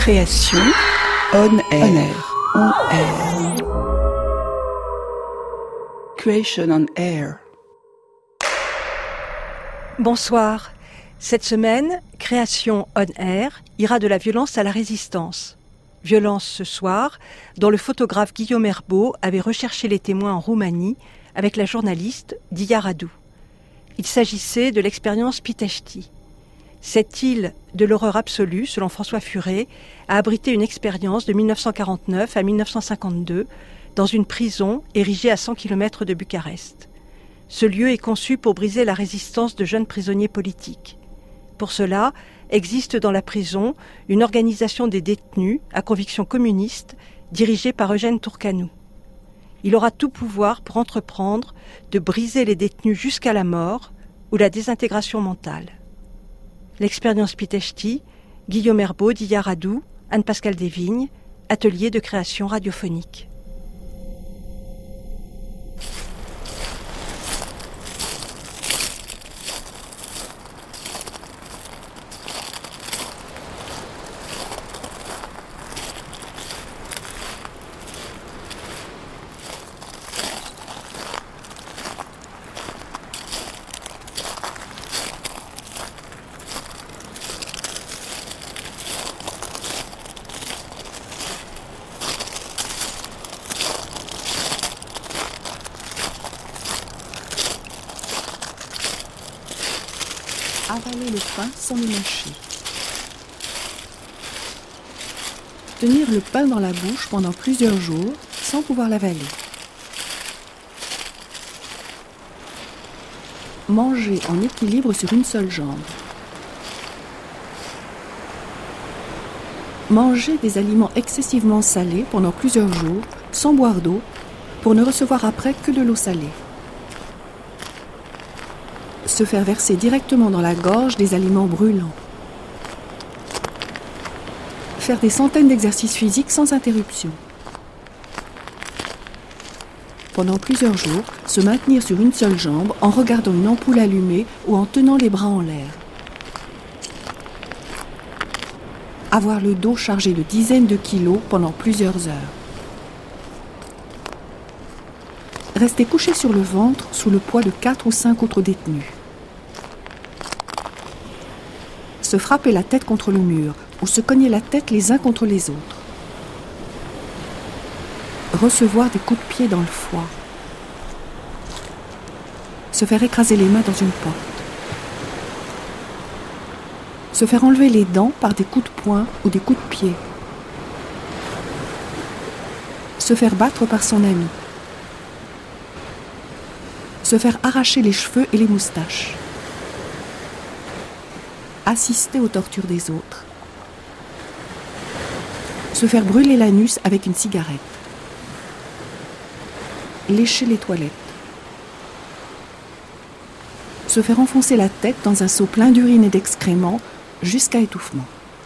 Création on air. On air. Creation on air. Bonsoir. Cette semaine, Création on air ira de la violence à la résistance. Violence ce soir, dont le photographe Guillaume Herbeau avait recherché les témoins en Roumanie avec la journaliste Diya Radou. Il s'agissait de l'expérience Pitești. Cette île de l'horreur absolue, selon François Furet, a abrité une expérience de 1949 à 1952 dans une prison érigée à 100 km de Bucarest. Ce lieu est conçu pour briser la résistance de jeunes prisonniers politiques. Pour cela, existe dans la prison une organisation des détenus à conviction communiste dirigée par Eugène Tourcanou. Il aura tout pouvoir pour entreprendre de briser les détenus jusqu'à la mort ou la désintégration mentale. L'expérience Pitești, Guillaume Herbeau, Diya Radou, Anne-Pascale Desvignes, atelier de création radiophonique. Avaler le pain sans le mâcher. Tenir le pain dans la bouche pendant plusieurs jours sans pouvoir l'avaler. Manger en équilibre sur une seule jambe. Manger des aliments excessivement salés pendant plusieurs jours sans boire d'eau pour ne recevoir après que de l'eau salée. Se faire verser directement dans la gorge des aliments brûlants. Faire des centaines d'exercices physiques sans interruption. Pendant plusieurs jours, se maintenir sur une seule jambe en regardant une ampoule allumée ou en tenant les bras en l'air. Avoir le dos chargé de dizaines de kilos pendant plusieurs heures. Rester couché sur le ventre sous le poids de 4 ou 5 autres détenus. Se frapper la tête contre le mur ou se cogner la tête les uns contre les autres. Recevoir des coups de pied dans le foie. Se faire écraser les mains dans une porte. Se faire enlever les dents par des coups de poing ou des coups de pied. Se faire battre par son ami. Se faire arracher les cheveux et les moustaches. Assister aux tortures des autres. Se faire brûler l'anus avec une cigarette. Lécher les toilettes. Se faire enfoncer la tête dans un seau plein d'urine et d'excréments jusqu'à étouffement.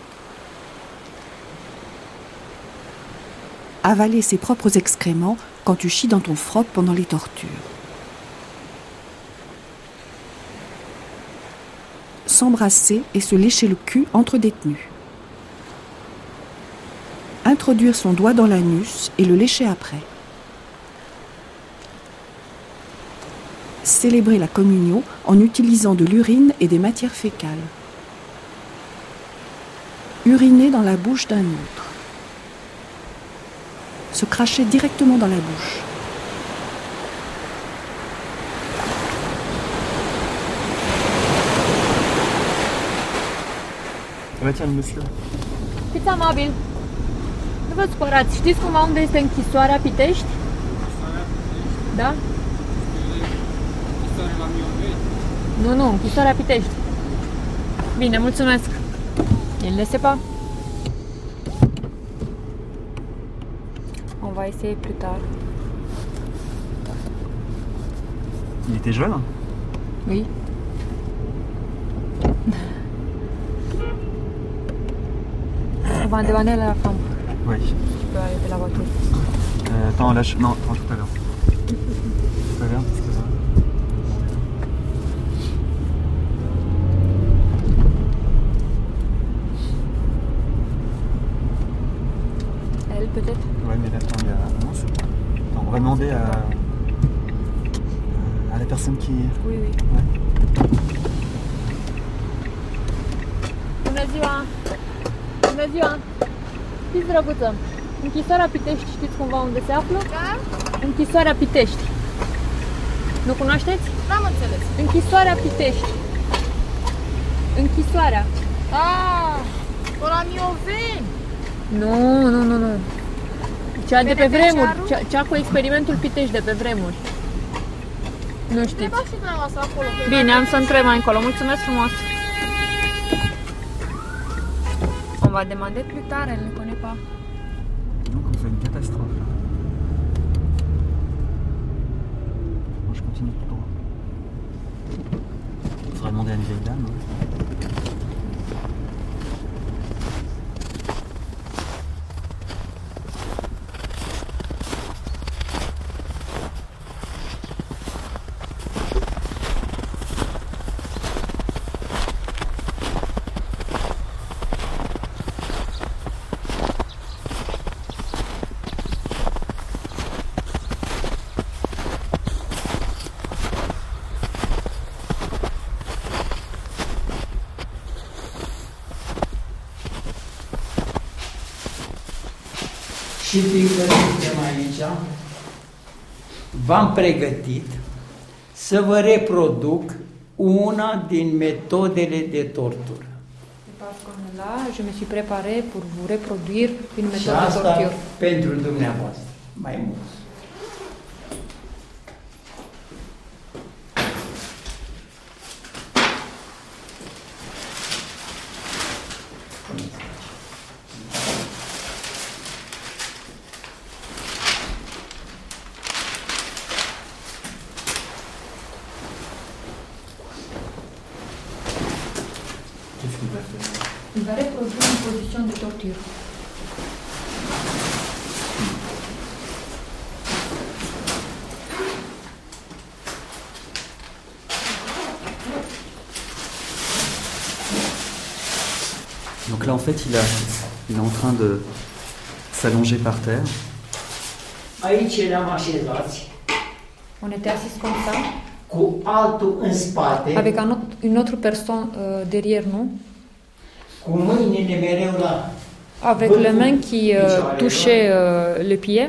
Avaler ses propres excréments quand tu chies dans ton froc pendant les tortures. S'embrasser et se lécher le cul entre détenus. Introduire son doigt dans l'anus et le lécher après. Célébrer la communion en utilisant de l'urine et des matières fécales. Uriner dans la bouche d'un autre. Se cracher directement dans la bouche. Tiens, monsieur. Fiți amabil. Nu vă supărați. Știți cumva unde este închisoarea Pitești? Da? Nu, închisoarea Pitești. Bine, mulțumesc. Il ne sait pas. On va essayer plus tard. Il était jeune? Oui. On va dépanner la femme. Oui. Tu peux arrêter la voiture. Attends, lâche. Non, attends, tout à l'heure. Tout à l'heure, parce que ça. demander à la personne qui... Oui, oui. Ouais. Bună ziua! Bună ziua! Știți, drăguță, închisoarea Pitești, știți cumva unde se află? Da? Închisoarea Pitești. Nu cunoașteți? N-am înțeles. Închisoarea Pitești. Închisoarea. Ah, ăla Mioveni. Nu. Cea de pe vremuri, Beneficiarul? cea cu experimentul Pitești de pe vremuri. Nu știți. Întrebați și dumneavoastră acolo. Bine, am să întreb mai încolo. Mulțumesc frumos. On va demander plus tard, elle ne connaît pas. Donc on fait une catastrophe là. Moi je continue tout droit. Il faudra demander à une vieille dame. Și fiindcă suntem aici, v-am pregătit să vă reproduc una din metodele de tortură. Parce qu'on est là, je me suis préparée pour vous reproduire une Și méthode de asta torture. pentru dumneavoastră, mai mult. Qu'est-ce qu'il va faire? Il va reproduire une position de torture. Donc là en fait il est en train de s'allonger par terre. Aici eram așezați, On était assis comme ça, cu altul în spate, avec une autre personne derrière nous, cu mâinile mereu la avec les mains qui touchaient le pied,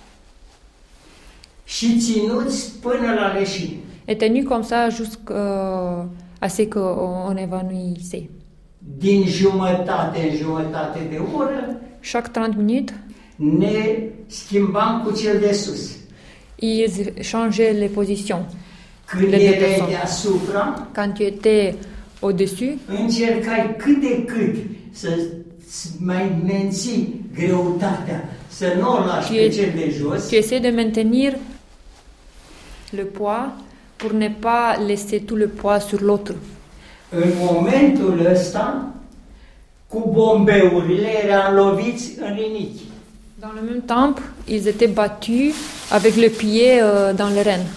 și ținuți până la leșin. et tenus comme ça jusqu'à ce qu'on évanouissait. Din jumătate în jumătate de oră Chaque 30 minutes, ne schimbam cu cel de sus. ils changeaient les positions. Când Le erai deplaçam. deasupra, Quand tu étais au-dessus, încercai cât de cât să mai menții greutatea, să nu o lași pe cel de jos, tu essaies de maintenir le poids pour ne pas laisser tout le poids sur l'autre. în momentul ăsta, cu bombeurile eram loviți în rinichi. Dans le même temps, ils étaient battus avec le pied dans les rênes.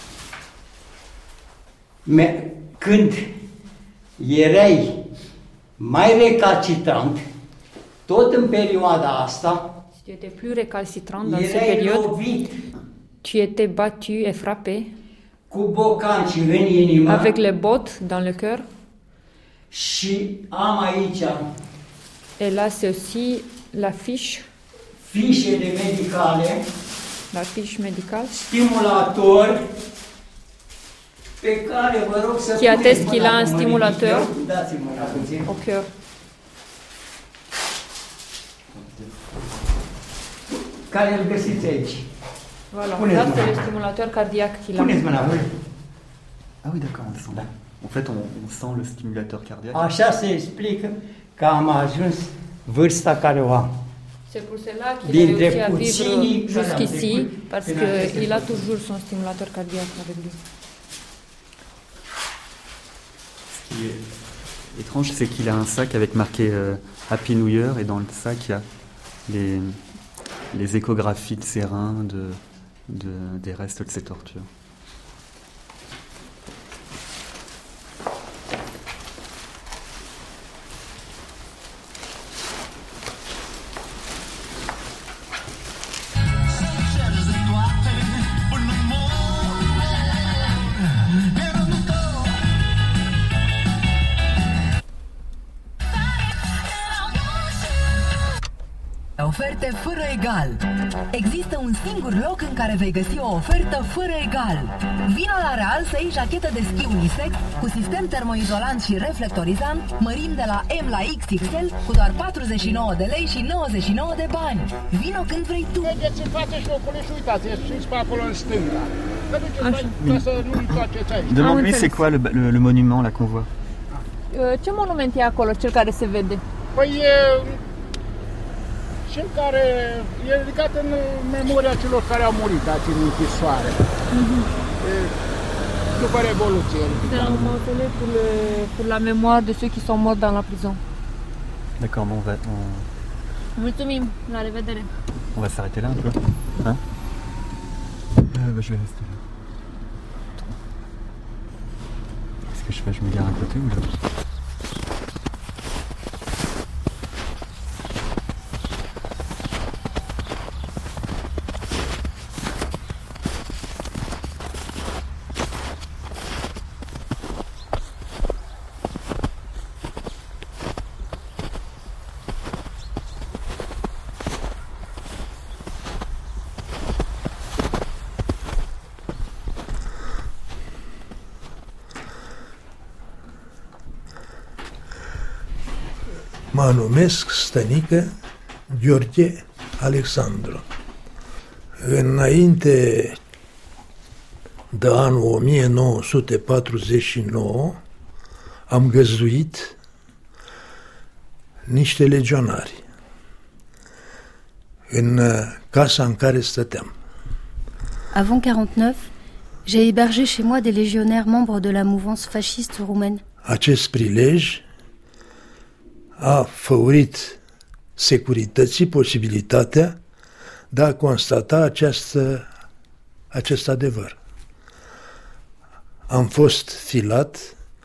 Când erai mai recalcitrant, tot în perioada asta, Si tu étais plus récalcitrant dans cette erai période, lovit tu étais battu et frappé cu bocanci în inimă avec les bottes dans le cœur. și am aici Et là, c'est aussi la fiche fișele médicale, stimulator pe care vă rog să Qui atteste puneți qu'il mâna a un cum mă stimulateur. ridic eu. Dați-mi mâna puțin. au cœur. Care îl găsiți aici. Voilà, Puneți là, mâna. c'est le stimulateur cardiaque qu'il a. Puneți mâna voi. Ah oui d'accord, on le sent. Da. En fait on sent le stimulateur cardiaque. Așa se explică că am ajuns vârsta care o am. C'est pour cela qu'il a Dintre réussi à puținii vivre care am jusqu'ici, trecut parce prin aceste qu'il a lucruri. toujours son stimulateur cardiaque avec lui. Ce qui est étrange, c'est qu'il a un sac avec marqué Happy New Year et dans le sac il y a les échographies de ses reins, des restes de ses tortures. oferte fără egal. Există un singur loc în care vei găsi o ofertă fără egal. Vino la Real să iei jachetă de schi unisex cu sistem termoizolant și reflectorizant, mărimi de la M la XXL cu doar 49 de lei și 99 de bani. Vino când vrei tu. Mergeți în față și ocolă și uitați, ieșiți pe acolo în stânga. Să duceți ca să nu întoarceți aici. Demande-lui c'est quoi le monument là qu'on voit? Ce monument e acolo, cel care se vede? Păi e cel care e ridicat în memoria celor care au murit aici în închisoare. După Revoluție. C'est un mausolée pour la mémoire de ceux qui sont morts dans la prison. D'accord, bon, Mulțumim, la revedere. on va s'arrêter là un peu. Hein je vais rester là. Qu'est-ce que je fais? Je me gare à côté ou là? Mă numesc Stănică Gheorghe Alexandru. Înainte de anul 1949 am găzduit niște legionari în casa în care stăteam. Avant 49, j'ai hébergé chez moi des légionnaires membres de la mouvance fasciste roumaine. Acest prilej a făurit securității posibilitatea de a constata acest adevăr. Am fost filat,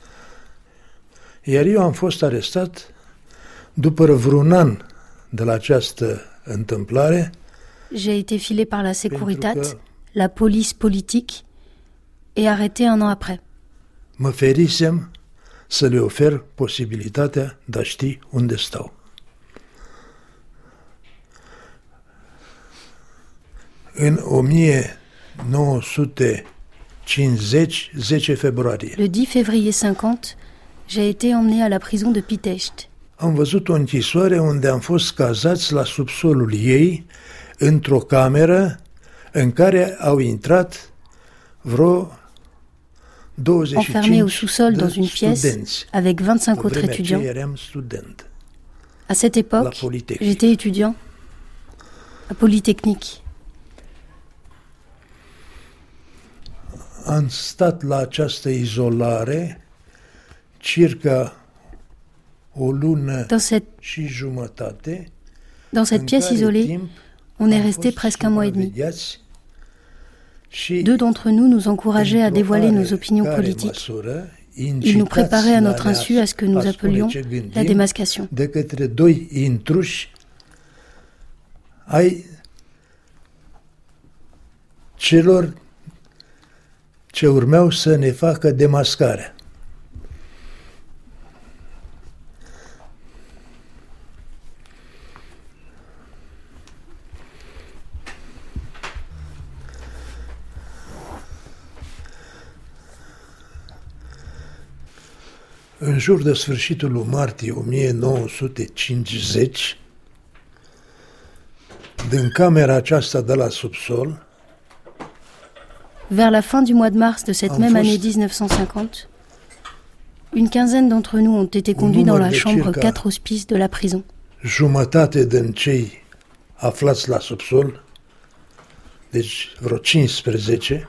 iar eu am fost arestat după vreun an de la această întâmplare. J'ai été filé par la Securitate, la police politique, et arrêté un an après. Mă ferisem să le ofer posibilitatea de a ști unde stau. În 1950, 10 februarie. Le 10 février 50, j'ai été emmené à la prison de Pitești. Am văzut o închisoare unde am fost cazați la subsolul ei, într-o cameră în care au intrat vreo enfermé au sous-sol dans une pièce avec 25 autres étudiants. À cette époque, j'étais étudiant à Polytechnique. Am stat la această izolare circa o lună și jumătate. Dans cette pièce isolée, on est resté presque un mois et demi. Deux d'entre nous nous encourageaient à dévoiler nos opinions politiques. Ils nous préparaient à notre insu à ce que nous appelions la démascation. De către doi intruși ai celor ce urmeau să ne facă demascarea. În jur de sfârșitul lui martie 1950, din camera aceasta de la subsol, vers la fin du mois de mars de cette même année 1950, une quinzaine d'entre nous ont été conduits dans la chambre 4 hospices de la prison. Jumătate din cei aflați la subsol, deci vreo 15,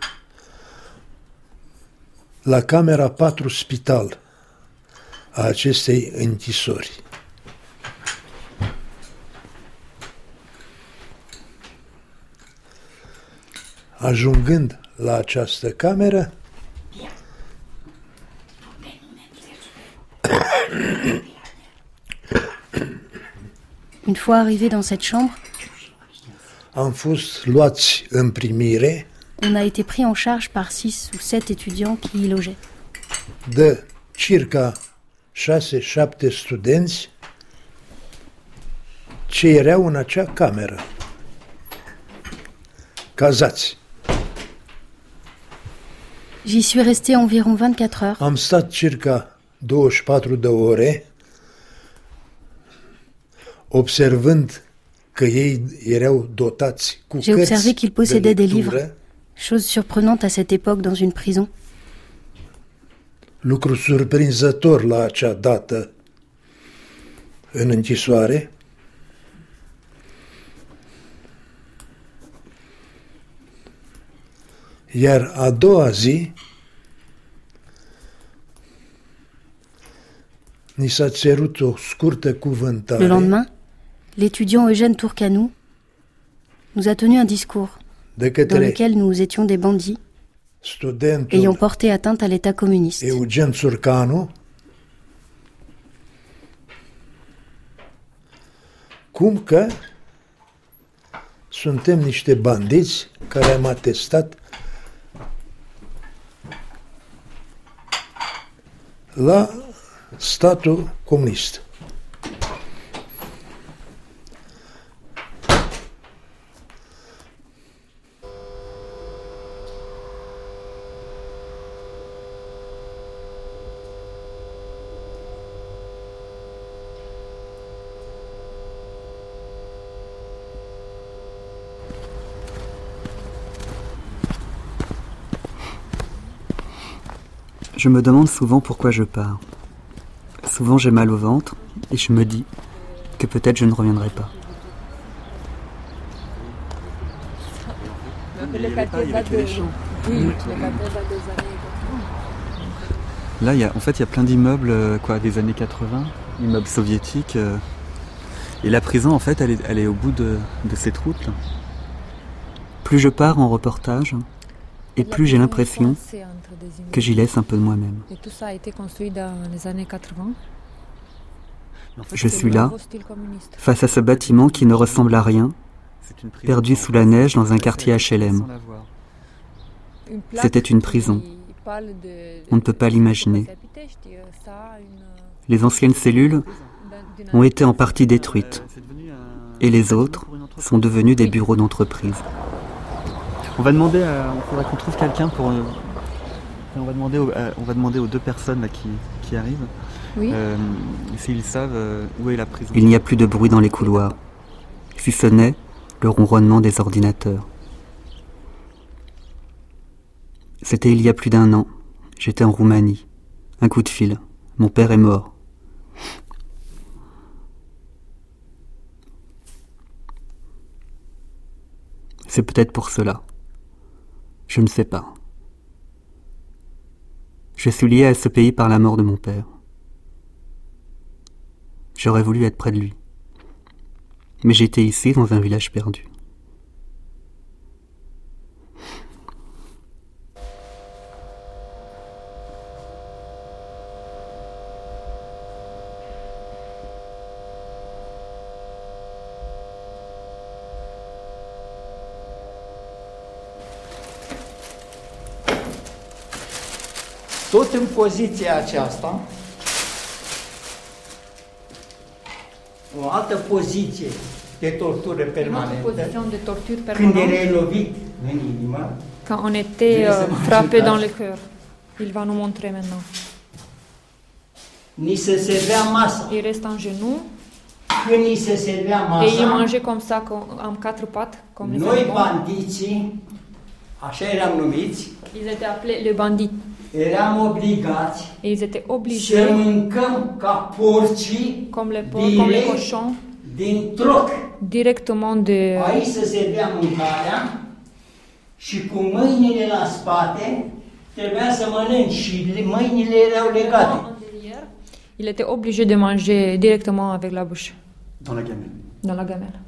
la camera 4 spital a acestei închisori. Ajungând la această cameră, une fois arrivé dans cette chambre, am fost luați în primire. On a été pris en charge par 6 ou 7 étudiants qui y logeaient. De circa 6-7 studenți ce erau în acea cameră. Cazați. J'y suis resté environ 24 heures. Am stat circa 24 de ore observând că ei erau dotați cu J'ai observé qu'ils possédaient des livres, lectură, chose surprenante à cette époque dans une prison. lucru surprinzător la acea dată în închisoare. Iar a doua zi ni s-a cerut o scurtă cuvântare. Le lendemain, l'étudiant Eugène Tourcanou nous a tenu un discours dans lequel nous étions des bandits ayant porté atteinte à l'État communiste. Eugen Tourcanou, cum că suntem niște bandiți care am atestat la statul comunist. Je me demande souvent pourquoi je pars. Souvent j'ai mal au ventre et je me dis que peut-être je ne reviendrai pas. Là, il y a plein d'immeubles des années 80, immeubles soviétiques. Et la prison, en fait, elle est au bout de cette route. Là. Plus je pars en reportage, et plus j'ai l'impression que j'y laisse un peu de moi-même. Je suis là, face à ce bâtiment qui ne ressemble à rien, perdu sous la neige dans un quartier HLM. C'était une prison. On ne peut pas l'imaginer. Les anciennes cellules ont été en partie détruites, et les autres sont devenus des bureaux d'entreprise. On va demander, il faudra qu'on trouve quelqu'un pour. On va demander aux deux personnes là, qui arrivent, s'ils savent où est la prison. Il n'y a plus de bruit dans les couloirs, si ce n'est le ronronnement des ordinateurs. C'était il y a plus d'1 an. J'étais en Roumanie. Un coup de fil. Mon père est mort. C'est peut-être pour cela. Je ne sais pas. Je suis lié à ce pays par la mort de mon père. J'aurais voulu être près de lui. Mais j'étais ici dans un village perdu. Tot în poziția aceasta, o altă poziție de tortură permanentă, când erai lovit în inimă, quand on était frappé dans le cœur. Il va nous montrer maintenant. Ni se servea masa. Il reste en genoux. Când ni se servea masa, et il mangeait comme ça, en 4 pattes, comme les noi bandiții, așa eram numiți, ils étaient appelés les bandits. Eram obligați et ils étaient obligés să mâncăm ca porcii, comme les porcs, comme les cochons, din troc. Directement de... Aici se servea mâncarea și cu mâinile la spate trebuia să mănânci și mâinile erau legate. Il était obligé de manger directement avec la bouche. Dans la gamelle. Dans la gamelle.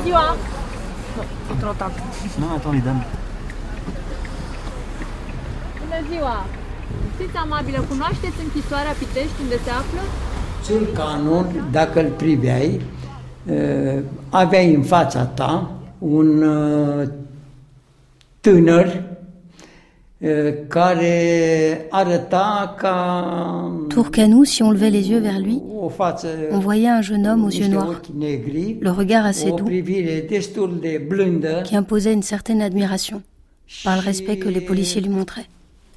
ziua! Non, attends les dames. Bună ziua! Fiți amabilă, cunoașteți închisoarea Pitești unde se află? Țurcanul, dacă îl priveai, aveai în fața ta un tânăr care arăta ca... Turcanu, si on levait les yeux vers lui, on voyait un jeune homme aux yeux noirs, le regard assez doux, qui imposait une certaine admiration par le respect que les policiers lui montraient.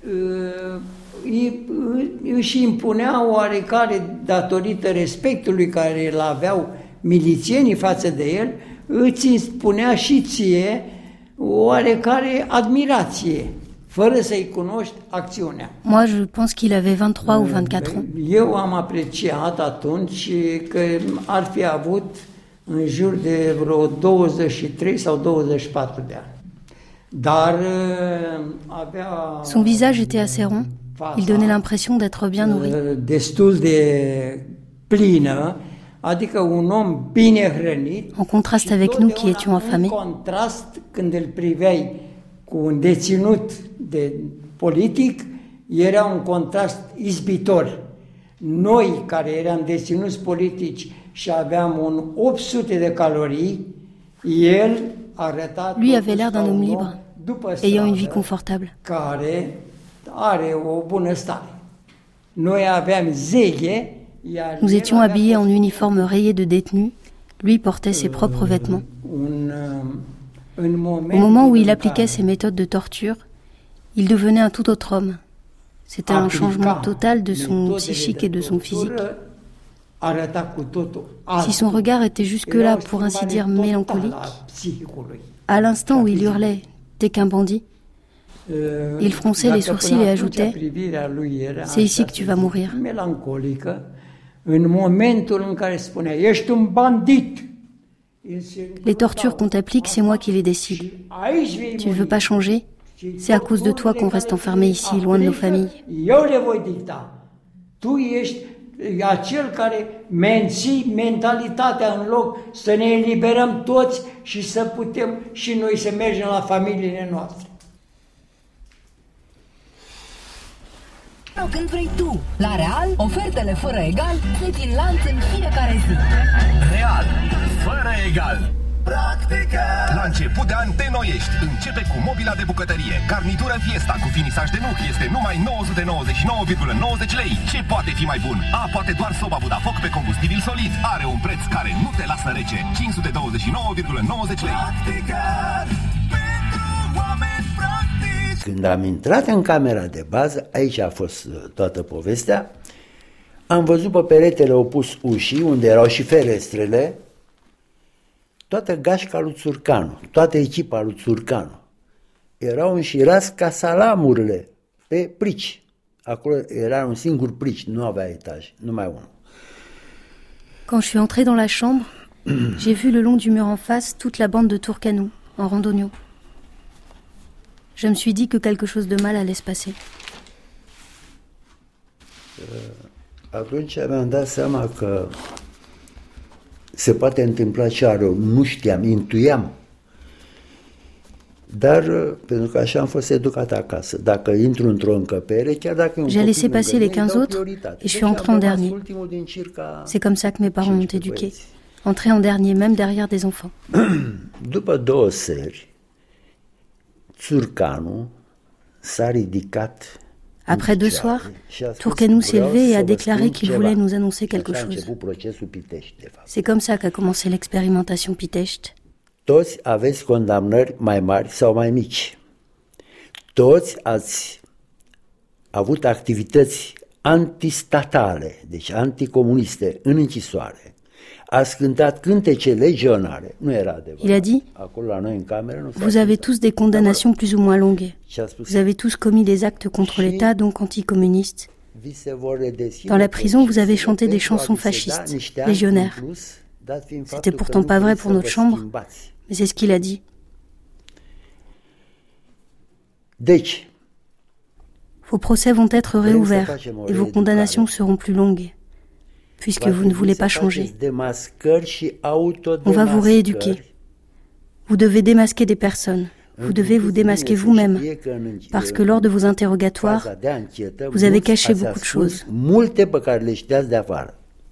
Își impunea oarecare, datorită respectului care îl aveau milițienii față de el, îți spunea și ție oarecare admirație, fără să-i cunoști acțiunea. Moi, je pense qu'il avait 23 ou 24 ans. Eu am apreciat atunci că ar fi avut în jur de vreo 23 sau 24 de ani. Dar avea... Son visage était assez rond. Il donnait l'impression d'être bien nourri. Destul de plină, adică un om bine hrănit. En contraste avec nous qui étions affamés. În contrast, când îl priveai cu un deținut de politic, era un contrast izbitor. Noi, care eram deținuți politici și aveam un 800 de calorii, el arăta... Lui avait l'air d'un homme libre, ayant une vie confortable. Care are o bună stare. Noi aveam zeghe. Nous étions habillés en uniforme rayé de détenus. Lui portait ses propres vêtements. Au moment où il appliquait ses méthodes de torture, il devenait un tout autre homme. C'était un changement total de son psychique et de son physique. Si son regard était jusque-là, pour ainsi dire, mélancolique, à l'instant où il hurlait « T'es qu'un bandit », il fronçait les sourcils et ajoutait « C'est ici que tu vas mourir ». Les tortures qu'on t'applique, c'est moi qui les décide. Tu ne veux pas changer? C'est à cause de toi qu'on reste enfermé ici, loin de nos familles. Acel care menții mentalitatea în loc să ne eliberăm toți și să putem și noi să mergem la familiile noastre. Când vrei tu. La Real, ofertele fără egal se țin lanț în fiecare zi. Real, fără egal. Practică! La început de an te înnoiești. Începe cu mobila de bucătărie. Garnitură Fiesta cu finisaj de nuc este numai 999,90 lei. Ce poate fi mai bun? A, poate doar soba Budafoc pe combustibil solid. Are un preț care nu te lasă rece. 529,90 lei. Practică! Pentru oameni practici! Când am intrat în camera de bază, aici a fost toată povestea, am văzut pe peretele opus ușii, unde erau și ferestrele, toată gașca lui Țurcanu, toată echipa lui Țurcanu. Erau înșirați ca salamurile pe prici. Acolo era un singur prici, nu avea etaj, numai unul. Quand je suis entrée dans la chambre, j'ai vu le long du mur en face toute la bande de Turcanu, en randonnion. Je me suis dit que quelque chose de mal allait se passer. Atunci mi-am dat seama că se poate întâmpla ceva rău, nu știam, intuiam. Dar, pentru că așa am fost educat acasă, dacă intru într-o încăpere, chiar dacă... J'ai laissé passer les 15 autres et je suis entrée en dernier. C'est comme ça que mes parents m'ont éduqué. Entrer en dernier, même derrière des enfants. După 2 seri, Țurcanu s-a ridicat. Après 2 soirs, Turcanu s'est levé et a déclaré qu'il voulait nous annoncer quelque chose. C'est comme ça qu'a commencé l'expérimentation Pitești. Toți aveți condamnări mai mari sau mai mici. Toți ați avut activități antistatale, deci anticomuniste, în închisoare. Ați cântat cântece legionare, nu era adevărat. Il a dit, acolo la noi în cameră nu vous avez tous des condamnations plus ou moins longues. Vous avez tous commis des actes contre l'État, donc anticommunistes. Dans la prison, vous avez chanté des chansons fascistes, légionnaires. C'était pourtant pas vrai pour notre chambre, mais c'est ce qu'il a dit. Deci, vos procès vont être réouverts et vos condamnations seront plus longues, puisque vous ne voulez pas changer. On va vous rééduquer. Vous devez démasquer des personnes. Vous devez vous démasquer vous-même, parce que lors de vos interrogatoires, vous avez caché beaucoup de choses. Multe pe care le știați de afară.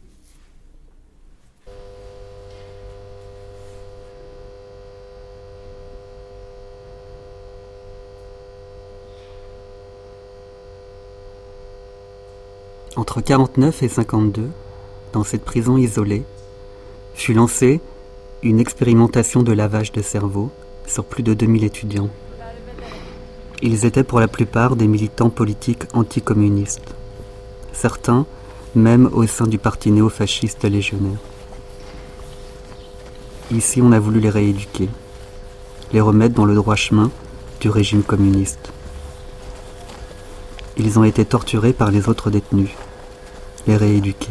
Entre 49 et 52, dans cette prison isolée, fut lancée une expérimentation de lavage de cerveau sur plus de 2000 étudiants. Ils étaient pour la plupart des militants politiques anticommunistes, certains même au sein du parti néofasciste légionnaire. Ici, on a voulu les rééduquer, les remettre dans le droit chemin du régime communiste. Ils ont été torturés par les autres détenus, les rééduquer.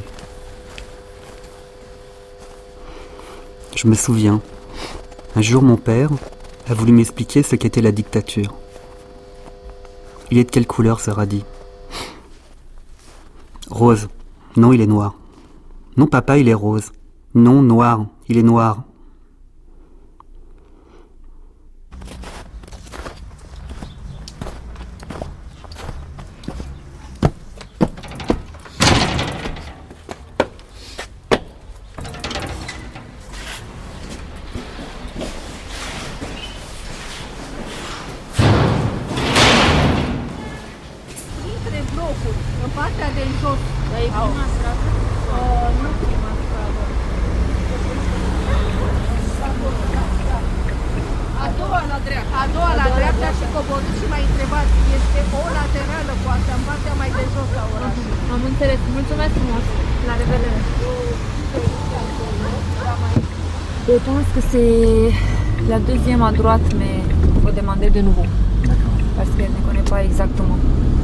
Je me souviens, un jour mon père a voulu m'expliquer ce qu'était la dictature. Il est de quelle couleur, ce radis? Rose. Non, il est noir. Non, papa, il est rose. Non, noir. Il est noir. Je pense que c'est la deuxième à droite, mais il faut demander de nouveau. Parce qu'elle ne connaît pas exactement.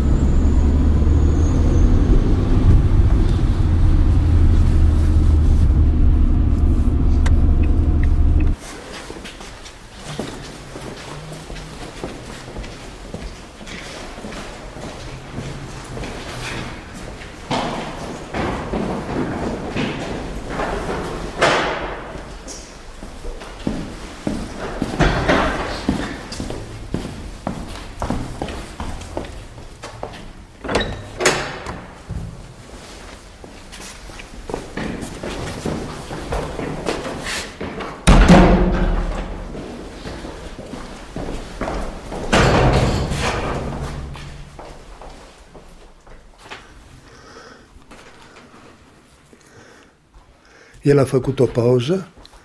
El a făcut o pauză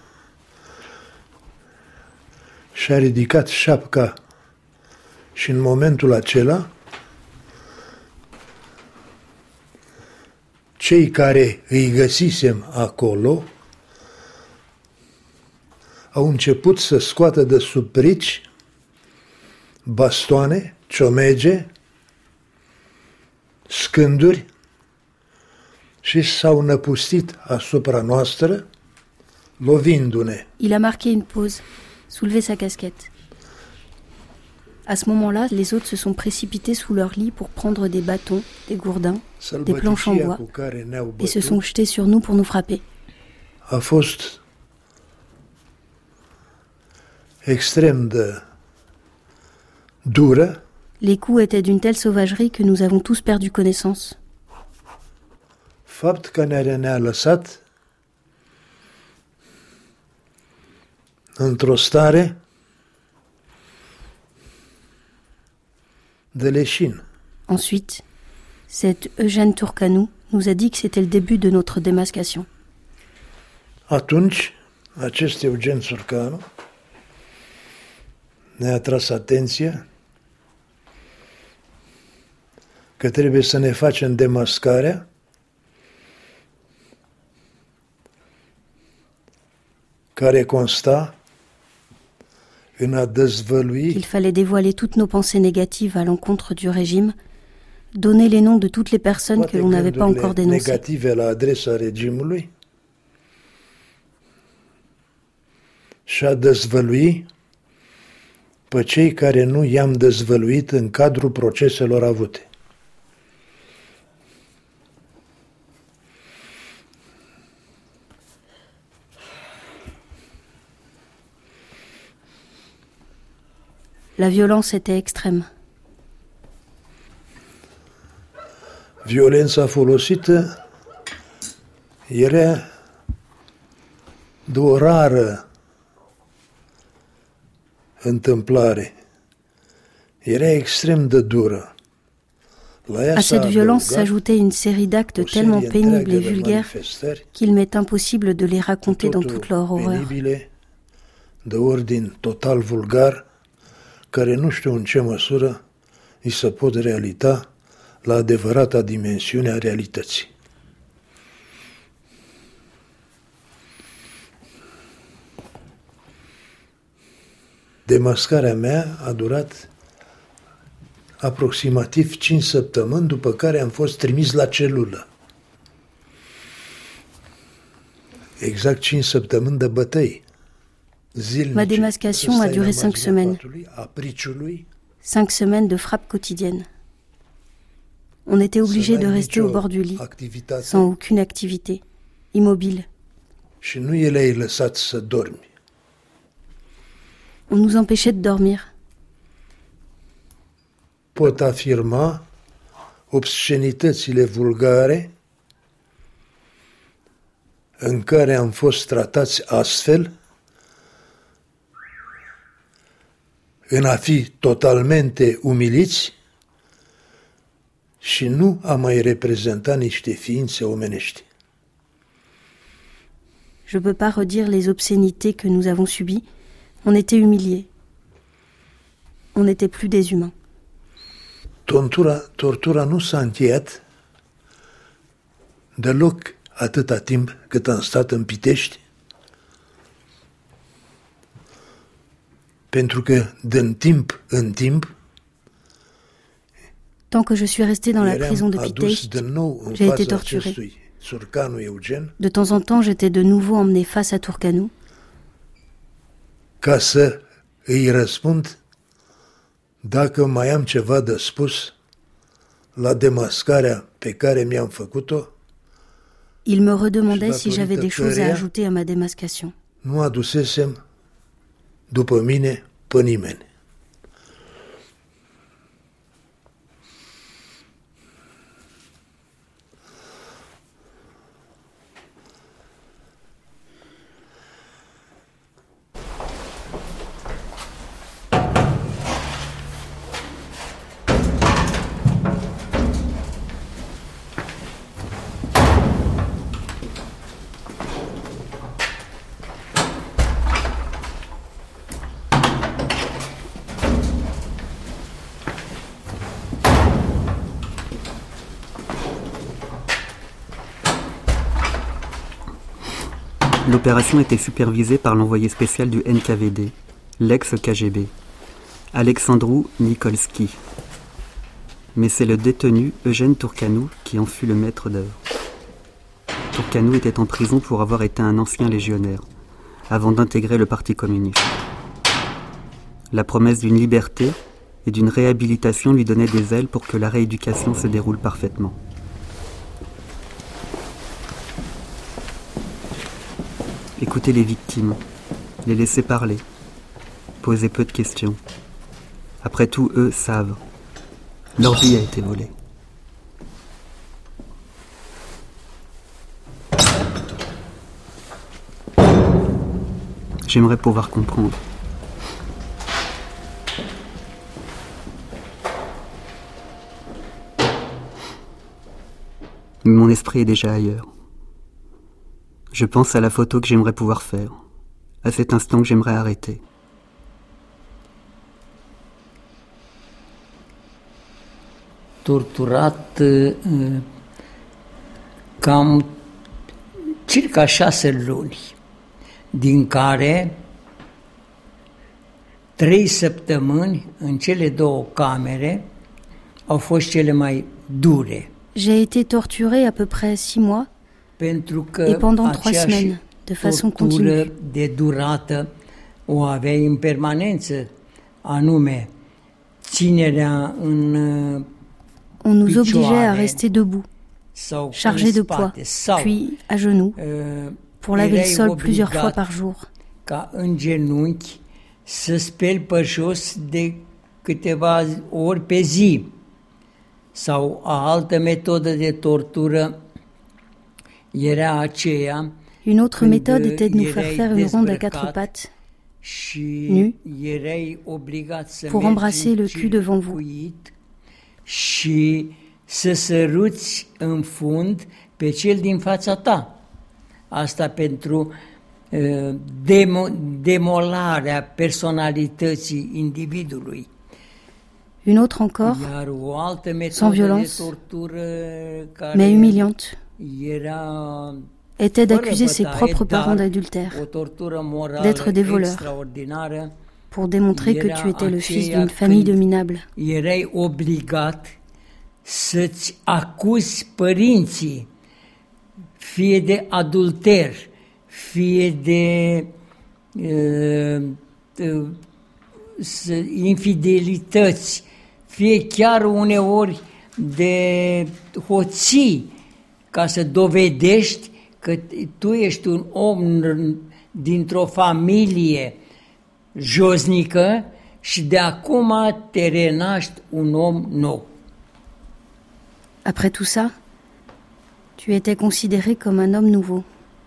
și-a ridicat șapca și în momentul acela cei care îi găsisem acolo au început să scoată de sub brici bastoane, ciomege, scânduri și s-au năpustit asupra noastră, lovindu-ne. Il a marqué une pause, soulevé sa casquette. À ce moment-là, les autres se sont précipités sous leur lit pour prendre des bâtons, des gourdins, des planches en bois et se sont jetés sur nous pour nous frapper. A fost extrême de dură. Les coups étaient d'une telle sauvagerie que nous avons tous perdu connaissance. Fapt că ne-a lăsat într-o stare de leșin. Ensuite, cet Eugène Turcanu nous a dit que c'était le début de notre démascation. Atunci, acest Eugen Turcanu ne-a atras atenția că trebuie să ne facem demascarea care consta în a dezvălui qu'il fallait dévoiler toutes nos pensées négatives à l'encontre du régime, donner les noms de toutes les personnes que l'on n'avait pas encore dénoncées. Negative la adresa regimului și a dezvălui pe cei care nu i-am dezvăluit în cadrul proceselor avute. La violence était extrême. Violența folosită era de o rară întâmplare. Era extrem de dură. À cette violence s'ajoutait une série d'actes tellement pénibles et vulgaires qu'il m'est impossible de les raconter dans toute leur horreur. De ordin total vulgar, care nu știu în ce măsură îi se pot realita la adevărata dimensiune a realității. Demascarea mea a durat aproximativ 5 săptămâni, după care am fost trimis la celulă. Exact 5 săptămâni de bătăi. Ma démascation a duré 5 semaines. 5 semaines de frappes quotidiennes. On était obligé de rester au bord du lit, sans aucune activité, immobile. Și nu le-ai lăsat să dormi. On nous empêchait de dormir. Pot afirma obscenitățile vulgare în care am fost tratați astfel, în a fi totalmente umiliți și nu a mai reprezenta niște ființe omenești. Je ne peux pas redire les obscénités que nous avons subies. On était humiliés. On n'était plus des humains. Tortura nu s-a încheiat deloc atâta timp cât am stat în Pitești, pentru că din timp în timp, tant que je suis resté dans la prison de Pitești, j'ai été torturé. De temps en temps, j'étais de nouveau emmené face à Turcanu, ca să îi răspund dacă mai am ceva de spus la demascarea pe care mi-am făcut-o. Il me redemandait si j'avais des choses à ajouter à ma démascation. Nu adusesem după mine pe nimeni. L'opération était supervisée par l'envoyé spécial du NKVD, l'ex-KGB, Alexandru Nikolski. Mais c'est le détenu Eugène Turcanu qui en fut le maître d'œuvre. Turcanu était en prison pour avoir été un ancien légionnaire, avant d'intégrer le Parti communiste. La promesse d'une liberté et d'une réhabilitation lui donnait des ailes pour que la rééducation se déroule parfaitement. Écouter les victimes, les laisser parler, poser peu de questions. Après tout, eux savent. Leur vie a été volée. J'aimerais pouvoir comprendre. Mais mon esprit est déjà ailleurs. Je pense à la photo que j'aimerais pouvoir faire, à cet instant que j'aimerais arrêter. Torturat cam circa 6 luni, din care 3 săptămâni în cele 2 camere au fost cele mai dure. J'ai été torturé à peu près 6 mois. Et pendant 3 semaines, de façon continue. De durată o aveai în permanență, anume ținerea în On nous obligeait à rester debout, chargés de poids, puis à genoux, pour laver le sol plusieurs fois par jour. Ca în genunchi să speli pe jos de câteva ori pe zi. Sau altă metodă de tortură era aceea. Une autre méthode était de nous faire faire une ronde à quatre pattes, nus, pour embrasser le cul devant vous. Și să săruți în fund pe cel din fața ta. Asta pentru demolarea personalității individului. Une autre encore, sans violence, mais humiliante, était d'accuser ses propres parents d'adultère, d'être des voleurs, pour démontrer que tu étais le fils d'une famille de minables. Erai obligat să-ți acuzi părinții, fie de adulter, fie de infidelități, fie chiar uneori de hoții, ca să dovedești că tu ești un om dintr-o familie josnică și de acum te renaști un om nou. Après tout ça, tu étais considéré comme un homme nouveau.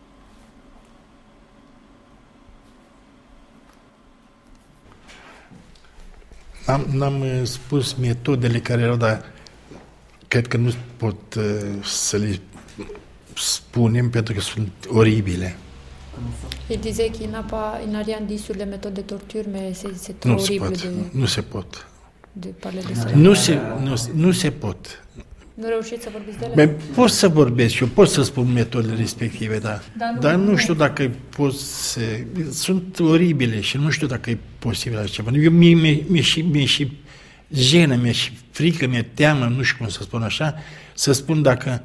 N-am spus metodele care erau, dar cred că nu pot să le spunem pentru că sunt oribile. Il disait qu'il n'a rien dit sur les méthodes de torture, mais c'est trop horrible nu se pot. De parler de ça. Nu se pot. Nu reușiți să vorbiți de ele? Pot să vorbesc și eu, pot să spun metodele respective, dar nu știu dacă pot să... Sunt oribile și nu știu dacă e posibil așa ceva. Mi-e și jenă, mi-e și frică, mi-e teamă, nu știu cum să spun așa, să spun dacă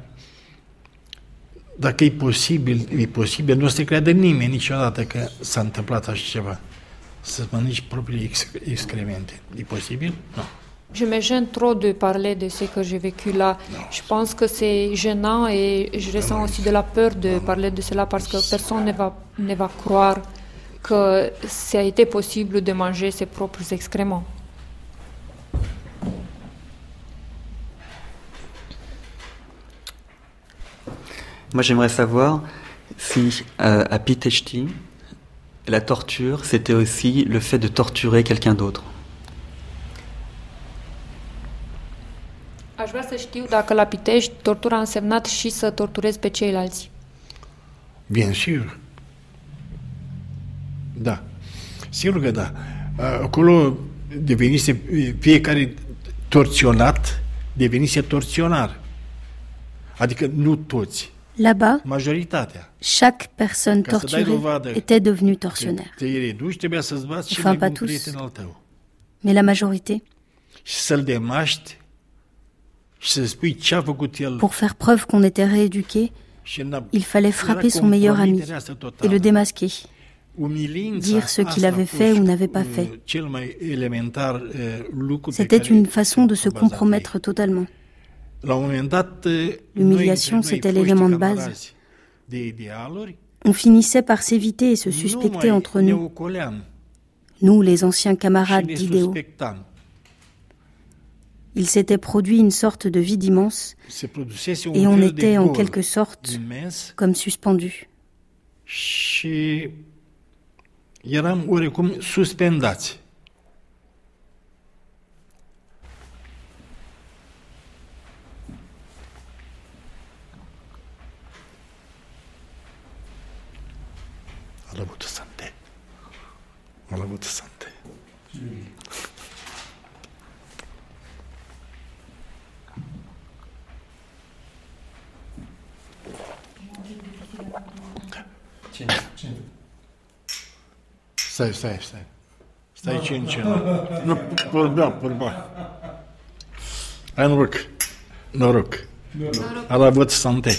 e posibil, nu o să creadă nimeni niciodată că s-a întâmplat așa ceva. Să mănânci propriile excremente. E posibil? Nu. Je me gêne trop de parler de ce que j'ai vécu là. Je pense que c'est gênant et je ressens aussi de la peur de parler de cela parce que personne ne va croire que ça a été possible de manger ses propres excréments. Moi, j'aimerais savoir si à Pitești, la torture, c'était aussi le fait de torturer quelqu'un d'autre. Aș vrea să știu dacă la Pitești tortura a însemnat și să torturezi pe ceilalți. Bien sûr. Da. Sigur că da. Acolo devenise fiecare torționat, devenise torționar. Adică nu toți. Là-bas, majoritatea. Chaque personne torturée était devenue tortionnaire. Enfin, pas tous, mais la majorité. Și să-l demaști, pour faire preuve qu'on était rééduqué, il fallait frapper son meilleur ami et le démasquer, dire ce qu'il avait fait ou n'avait pas fait. C'était une façon de se compromettre totalement. L'humiliation, c'était l'élément de base. On finissait par s'éviter et se suspecter entre nous, nous les anciens camarades d'idéaux. Il s'était produit une sorte de vide immense et on était en quelque sorte comme suspendus. Și eram oarecum suspendați. A avut sante. A avut sante. Stai. Stai ce. Nu, vorba. Hai noroc. A avut sante.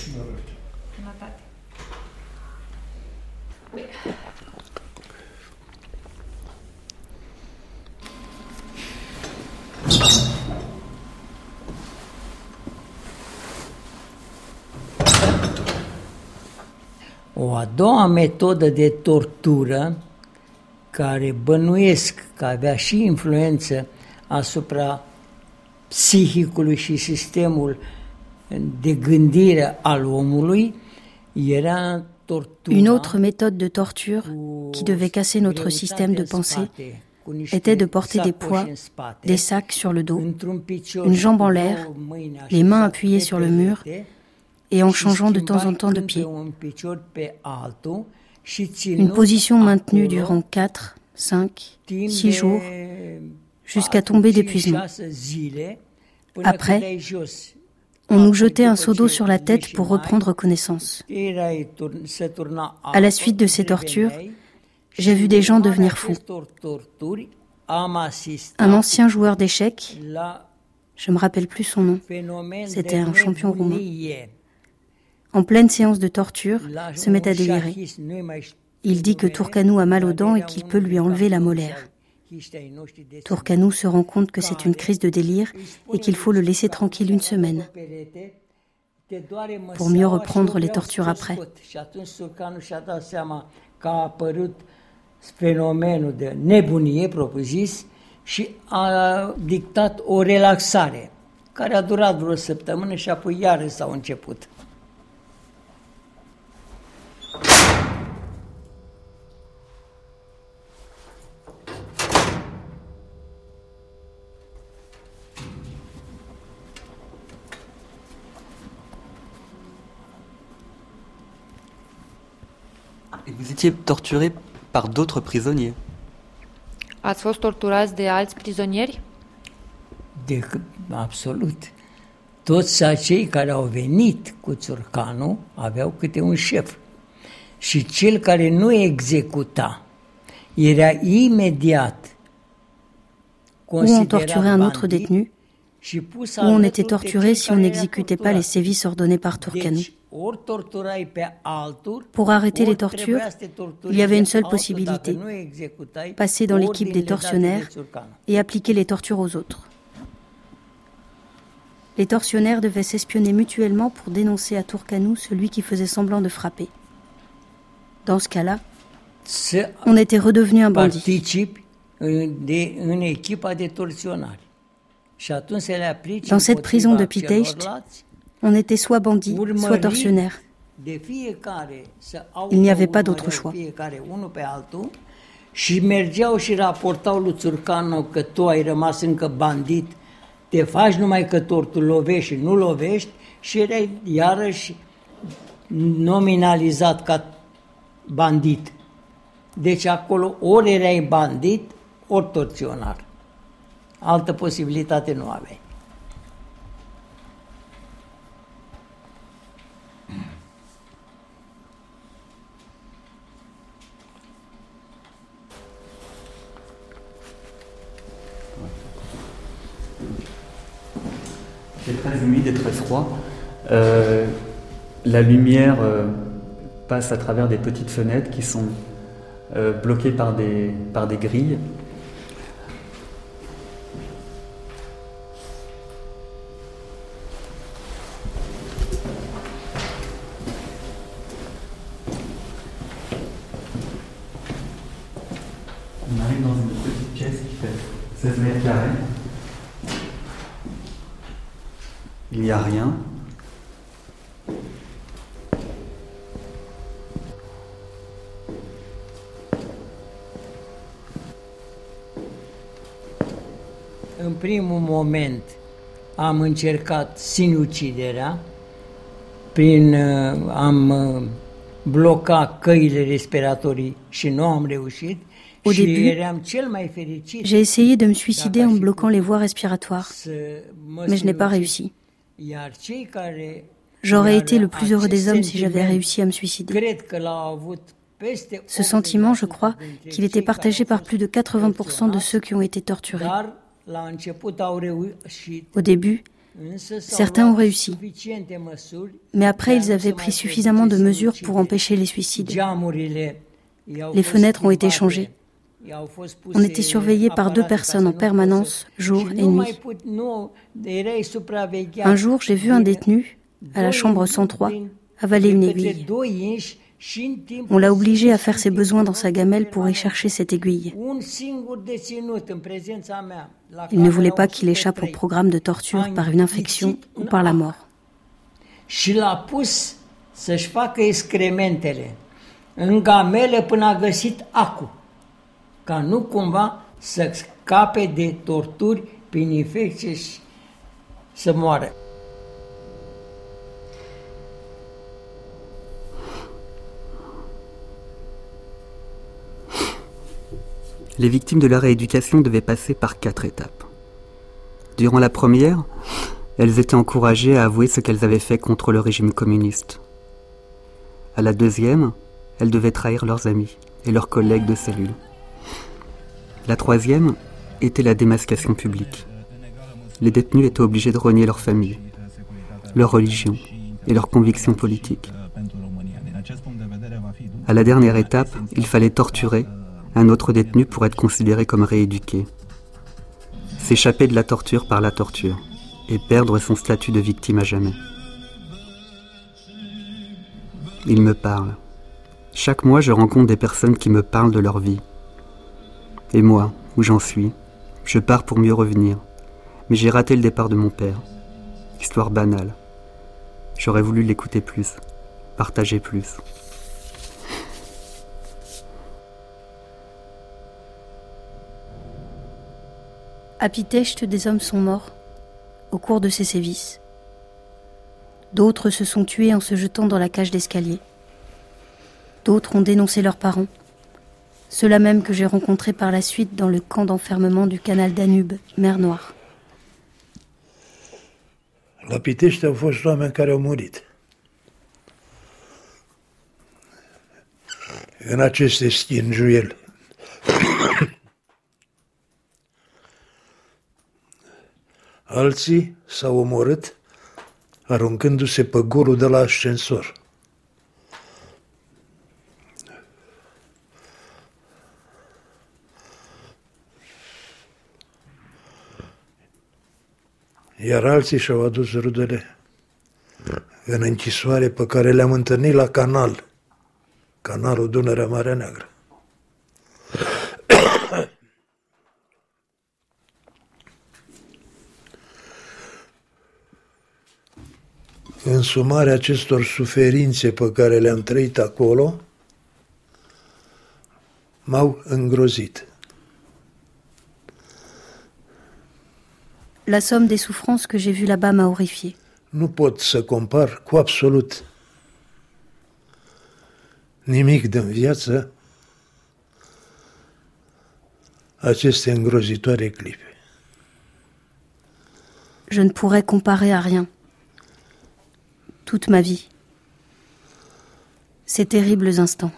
O a doua metodă de tortură, care bănuiesc că avea și influență asupra psihicului și sistemul de gândire al omului era tortura. Une autre méthode de torture qui devait casser notre système de pensée était de porter des poids, des sacs sur le dos, une jambe en l'air, les mains appuyées sur le mur et en changeant de temps en temps de pied. Une position maintenue durant 4, 5, 6 jours jusqu'à tomber d'épuisement. Après, on nous jetait un seau d'eau sur la tête pour reprendre connaissance. À la suite de ces tortures, j'ai vu des gens devenir fous. Un ancien joueur d'échecs, je ne me rappelle plus son nom, c'était un champion roumain, en pleine séance de torture, se met à délirer. Il dit que Turcanu a mal aux dents et qu'il peut lui enlever la molaire. Turcanu se rend compte que c'est une crise de délire et qu'il faut le laisser tranquille une semaine pour mieux reprendre les tortures après. Fenomenul de nebunie propriu-zis și a dictat o relaxare care a durat vreo săptămână și apoi iarăși s-au început. Et vous étiez torturé par d'autres prisonniers. Ați fost torturați de alți prizonieri? Absolut. Toți acei care au venit cu Țurcanu aveau câte un șef. Și cel care nu executa era imediat Ou on torturait un autre détenu, ou on était torturé si on n'exécutait pas les sévices ordonnés par Turcanu. Pour arrêter les tortures, il y avait une seule possibilité, passer dans l'équipe des tortionnaires et appliquer les tortures aux autres. Les tortionnaires devaient s'espionner mutuellement pour dénoncer à Turcanu celui qui faisait semblant de frapper. Dans ce cas-là, on était redevenu un bandit. Dans cette prison de Pitești, on était soit bandit, soit tortionnaire. Il n'y avait pas d'autre choix. Și mergeau și raportau lui Țurcanu că tu ai rămas încă bandit, te faci numai că tortul lovești și nu lovești și erai iarăși nominalizat ca bandit. Deci acolo ori erai bandit, ori torționar. Altă posibilitate nu aveai. C'est très humide et très froid. La lumière passe à travers des petites fenêtres qui sont bloquées par des grilles. On arrive dans une petite pièce qui fait 16 mètres carrés. Il n'y a rien. În primul moment am încercat sinuciderea, am blocat căile respiratorii și nu am reușit. Au début, j'ai essayé de me suicider en bloquant les voies respiratoires, mais je n'ai pas réussi. J'aurais été le plus heureux des hommes si j'avais réussi à me suicider. Ce sentiment, je crois, qu'il était partagé par plus de 80% de ceux qui ont été torturés. Au début, certains ont réussi, mais après ils avaient pris suffisamment de mesures pour empêcher les suicides. Les fenêtres ont été changées. On était surveillé par 2 personnes en permanence, jour et nuit. Un jour, j'ai vu un détenu, à la chambre 103, avaler une aiguille. On l'a obligé à faire ses besoins dans sa gamelle pour y chercher cette aiguille. Il ne voulait pas qu'il échappe au programme de torture par une infection ou par la mort. Și l-a pus să-și facă excrementele în gamele până a găsit acu, ca nu cumva să scape de torturi prin infecție și să moară. Les victimes de la rééducation devaient passer par 4 étapes. Durant la première, elles étaient encouragées à avouer ce qu'elles avaient fait contre le régime communiste. À la deuxième, elles devaient trahir leurs amis et leurs collègues de cellule. La troisième était la démascation publique. Les détenus étaient obligés de renier leur famille, leur religion et leurs convictions politiques. À la dernière étape, il fallait torturer un autre détenu pour être considéré comme rééduqué. S'échapper de la torture par la torture et perdre son statut de victime à jamais. Ils me parlent. Chaque mois, je rencontre des personnes qui me parlent de leur vie. Et moi, où j'en suis, je pars pour mieux revenir. Mais j'ai raté le départ de mon père. Histoire banale. J'aurais voulu l'écouter plus, partager plus. À Pitești, des hommes sont morts au cours de ces sévices. D'autres se sont tués en se jetant dans la cage d'escalier. D'autres ont dénoncé leurs parents. Ceux-là même que j'ai rencontrés par la suite dans le camp d'enfermement du canal Danube, mer Noire. La Pitești au fost oameni care au murit. În aceste schingiuieli. Alții s-au omorât aruncându-se pe gurul de la ascensor. Iar alții și-au adus rudele în închisoare pe care le-am întâlnit la canal, canalul Dunărea-Marea Neagră. Însumarea acestor suferințe pe care le-am trăit acolo m-au îngrozit. La somme des souffrances que j'ai vues là-bas m'a horrifié. Nu pot să compar cu absolut nimic din viață aceste îngrozitoare clipe. Je ne pourrais comparer à rien. Toute ma vie. Ces terribles instants.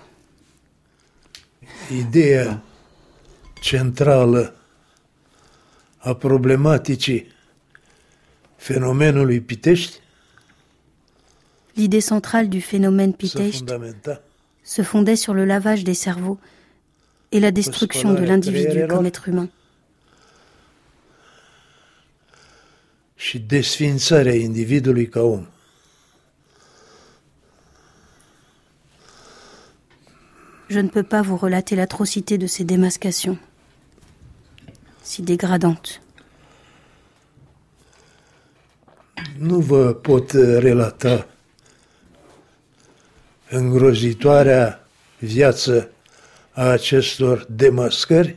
Ideea centrală a problematicii fenomenului Pitești, l'idée centrale du phénomène Pitești se fondait sur le lavage des cerveaux et la destruction de l'individu comme être humain. Și desfințarea individului ca om. Je ne peux pas vous relater l'atrocité de ces démascations, si dégradantes. Nu vă pot relata îngrozitoarea viață a acestor demascări,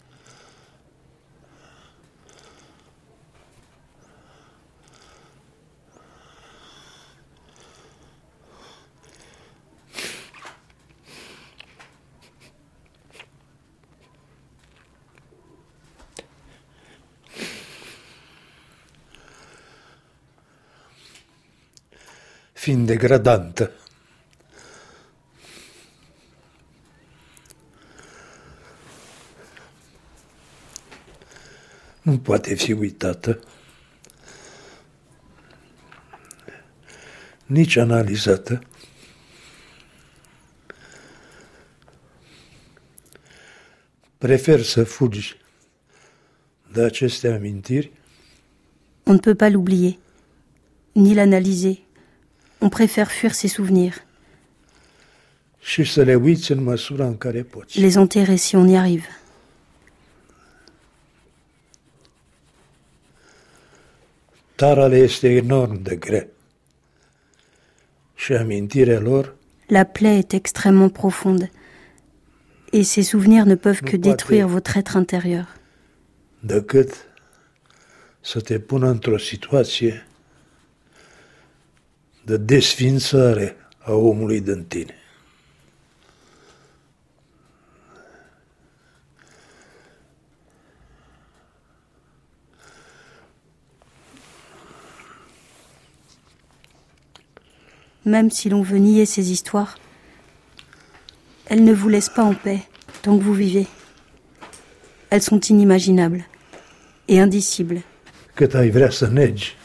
fiind degradantă. Nu poate fi uitată, nici analizată, prefer să fugi de aceste amintiri. On ne peut pas l'oublier, ni l'analyser. On préfère fuir ses souvenirs. și să le uiți în măsura în care poți. Les enterrer si on y arrive. Tara este enorm de grea și amintirea lor La plaie est extrêmement profonde et ces souvenirs ne peuvent que détruire votre être intérieur. decât să te pună într-o situație de desfințare a omului din tine. Même si l'on veut nier ces histoires, elles ne vous laissent pas en paix tant que vous vivez. Elles sont inimaginables et indicibles. Cât ai vrea să negi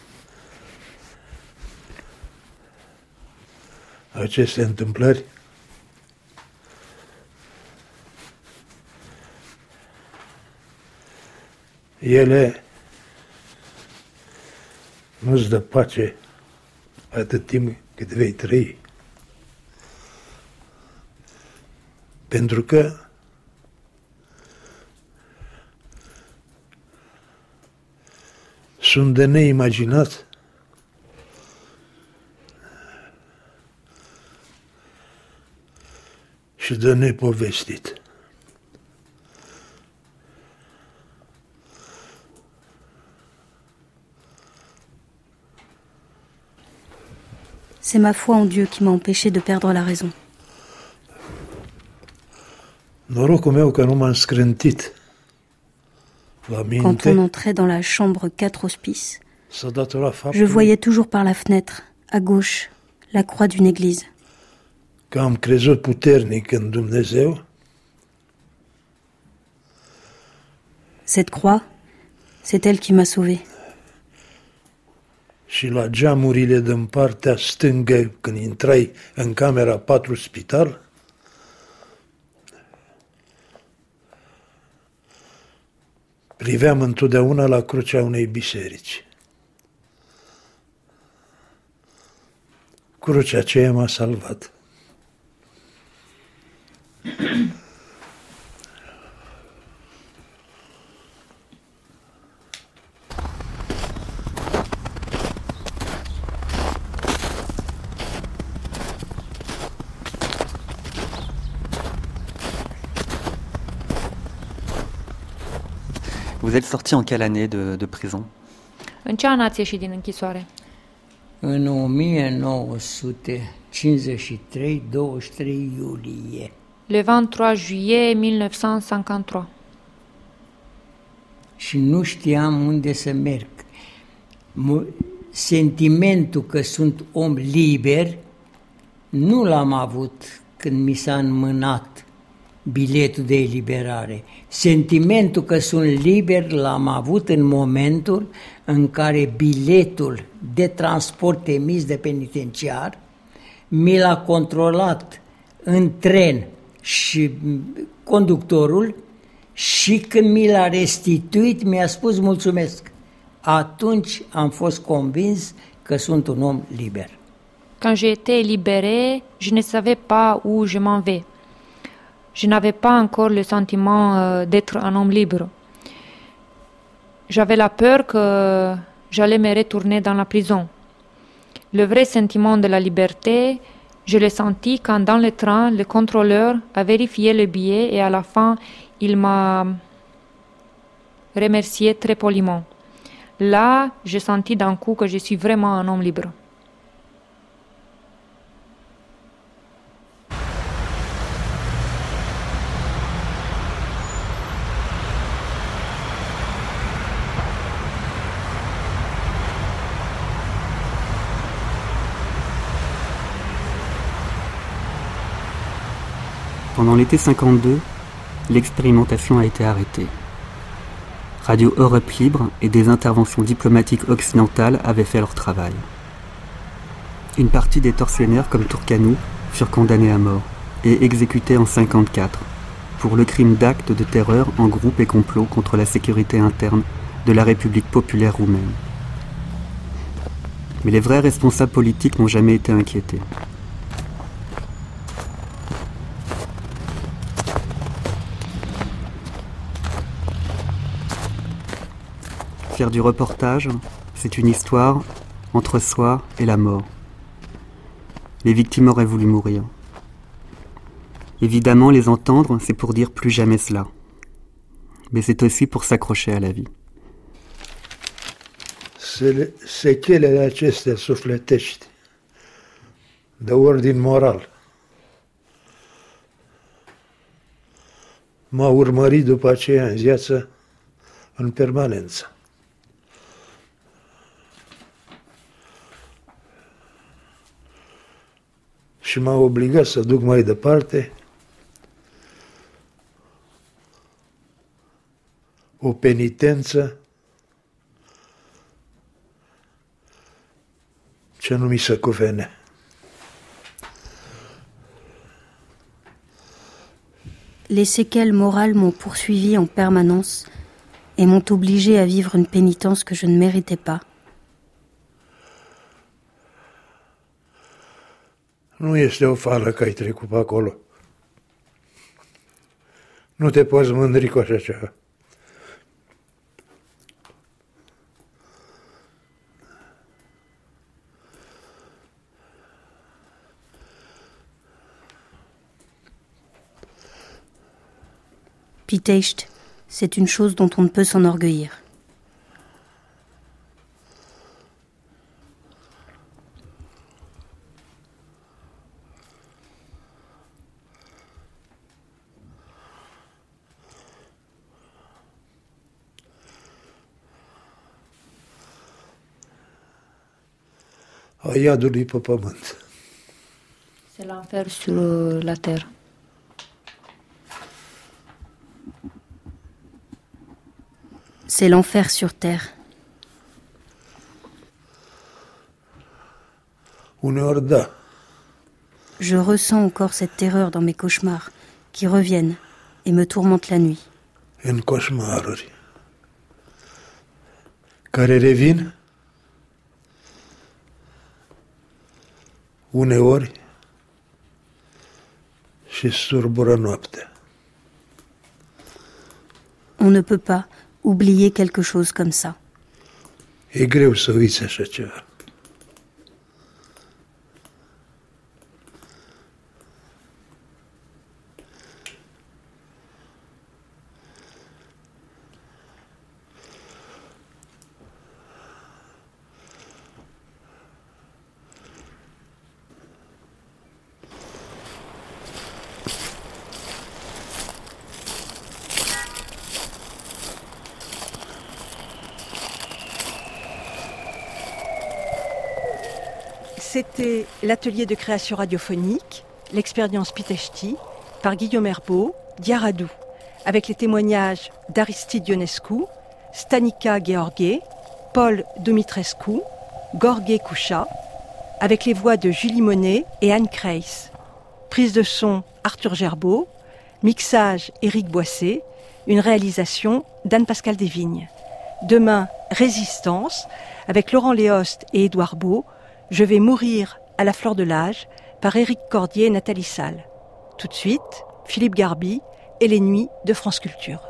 aceste întâmplări, ele nu-ți dă pace atât timp cât vei trăi. Pentru că sunt de neimaginat și de nepovestit. C'est ma foi en Dieu qui m'a empêché de perdre la raison. Norocul meu că nu m-am scrântit la Quand minte. on entrait dans la chambre 4 hospices, S-a datorat je faptului voyais toujours par la fenêtre, à gauche, la croix d'une église. că am crezut puternic în Dumnezeu Cette croix, c'est elle qui m'a sauvé. și la geamurile din partea stângă, când intrai în camera 4 spital, priveam întotdeauna la crucea unei biserici. Crucea aceea m-a salvat. Vous êtes sorti en quelle année de prison? În ce an ați ieșit din închisoare? În 1953, 23 iulie. Le 23 juillet 1953. Și nu știam unde să merg. Sentimentul că sunt om liber nu l-am avut când mi s-a înmânat biletul de eliberare. Sentimentul că sunt liber l-am avut în momentul în care biletul de transport emis de penitenciar mi l-a controlat în tren și conductorul și când mi l-a restituit mi-a spus mulțumesc. Atunci am fost convins că sunt un om liber. Quand j'ai été libérée, je ne savais pas où je m'en vais. Je n'avais pas encore le sentiment d'être un homme libre. J'avais la peur que j'allais me retourner dans la prison. Le vrai sentiment de la liberté, je l'ai senti quand dans le train, le contrôleur a vérifié le billet et à la fin, il m'a remercié très poliment. Là, j'ai senti d'un coup que je suis vraiment un homme libre. Pendant l'été 52, l'expérimentation a été arrêtée. Radio Europe Libre et des interventions diplomatiques occidentales avaient fait leur travail. Une partie des tortionnaires comme Turcanu furent condamnés à mort et exécutés en 1954 pour le crime d'acte de terreur en groupe et complot contre la sécurité interne de la République populaire roumaine. Mais les vrais responsables politiques n'ont jamais été inquiétés. Faire du reportage, c'est une histoire entre soi et la mort. Les victimes auraient voulu mourir. Évidemment, les entendre, c'est pour dire plus jamais cela. Mais c'est aussi pour s'accrocher à la vie. Sechelele acestea sufletești, de ordin moral, m-au urmărit după aceea în viață în permanență. Și m-au obligat să duc mai departe o penitență ce nu mi se cuvene. Les séquelles morales m'ont poursuivi en permanence et m'ont obligé à vivre une pénitence que je ne méritais pas. Nu este o fală că ai trecut pe acolo. Nu te poți mândri cu așa ceva. Pitești, c'est une chose dont on ne peut s'enorgueillir. A iadului pe pământ. C'est l'enfer sur la terre. C'est l'enfer sur terre. Uneori da. Je ressens encore cette terreur dans mes cauchemars qui reviennent et me tourmentent la nuit. În coșmaruri care revin uneori și surbură noaptea. On ne peut pas oublier quelque chose comme ça. E greu să uiți așa ceva. C'était l'atelier de création radiophonique, l'expérience Pitești, par Guillaume Herbeau, d'Iaradu, avec les témoignages d'Aristide Ionescu, Stanica Gheorghe, Paul Dumitrescu, Gheorghe Cușa, avec les voix de Julie Monet et Anne Kreis. Prise de son Arthur Gerbeau, mixage Éric Boissé, une réalisation d'Anne-Pascale Desvignes. Demain, Résistance, avec Laurent Léost et Édouard Beau, Je vais mourir à la fleur de l'âge, par Éric Cordier et Nathalie Salle. Tout de suite, Philippe Garby et les nuits de France Culture.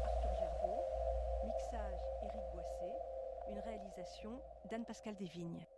Une réalisation d'Anne-Pascale Desvignes.